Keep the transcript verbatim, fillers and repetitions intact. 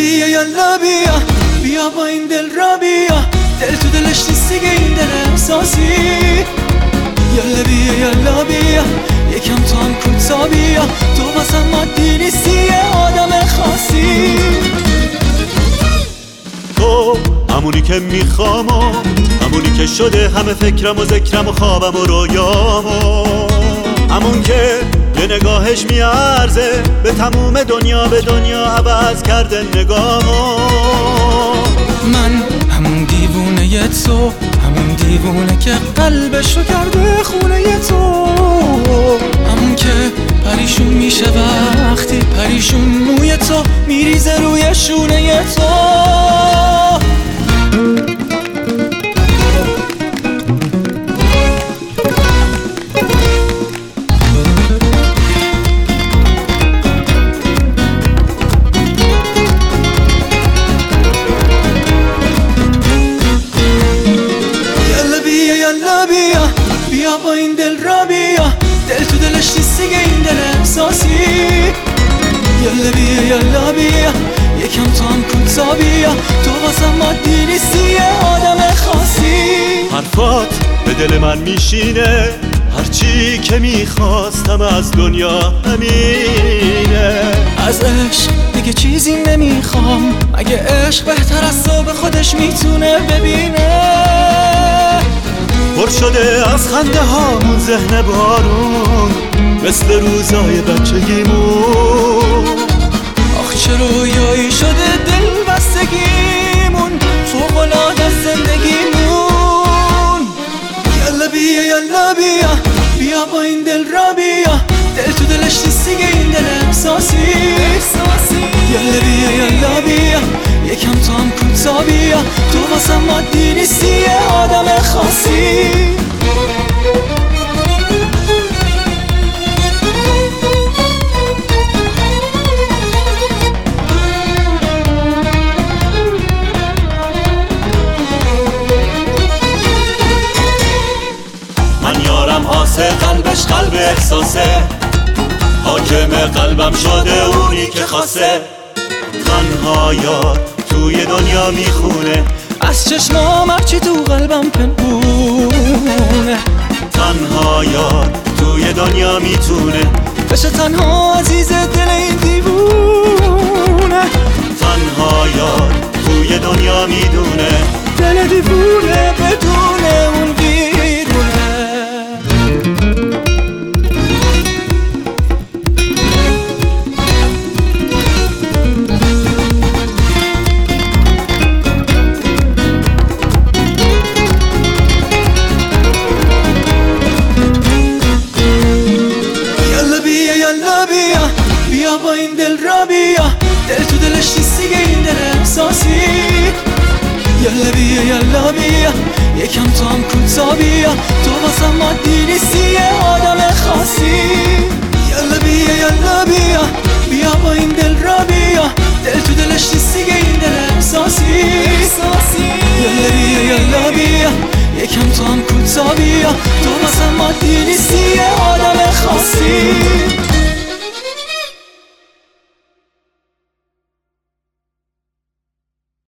بیا یالا بیا بیا با این دل را بیا، دل تو دلش نیست دیگه این دل احساسی. یالا بیا یالا بیا یکم تو هم کوتا بیا، تو واسم عادی نیستی یه آدم خاصی. تو همونی که میخوام و همونی که شده همه فکرم و ذکرم و خوابم و رویامو، همون که یه نگاهش میارزه به تموم دنیا، به دنیا عوض کرده نگامو. من همون دیوونه تو، همون دیوونه که قلبشو کرده خونه تو، همون که پریشون میشه وقتی پریشون موی تو میریزه روی شونه تو. یالا بیا بیا با این دل را بیا، دل تو دلش نیست دیگه این دل احساسی. یالا بیا یالا بیا یکم تو هم کوتا بیا، تو واسم عادی نیستی یه آدم خاصی. حرفات به دل من میشینه، هرچی که میخواستم از دنیا همینه. از عشق دیگه چیزی نمیخوام، اگه عشق بهتر از تو به خودش میتونه ببینه. پر شده از خنده هامون ذهن بارون، مثل روزای بچگیمون. آخ چه رویایی شده دل بستگیمون، فوق‌العاده از زندگیمون. یالا بیا یالا بیا بیا با این دل را بیا، دل تو دلش نیست دیگه این دل احساسی. یالا بیا یالا بیا یکم تو هم کوتا بیا، تو واسم عادی نیستی یه آدم خاصی. من یارم آسه قلبش قلب احساسه، حاکم قلبم شده اونی که خاصه. تنها یار توی دنیا میخونه، از چشمام هرچی تو قلبم پنهونه. تنها یار توی دنیا میتونه بشه تنها عزیز دل این دیوونه. تنها یار توی دنیا میدونه دل دیوونه بدون اون بیرونه. بیا با این دل را بیا، دل تو دلش نیست دیگه این دل احساسی. یالا بیا یالا بیا یکم تو هم کوتا بیا، تو واسم عادی نیستی یه آدم خاصی. یالا بیا یالا بیا بیا با این دل را بیا، دل تو دلش نیست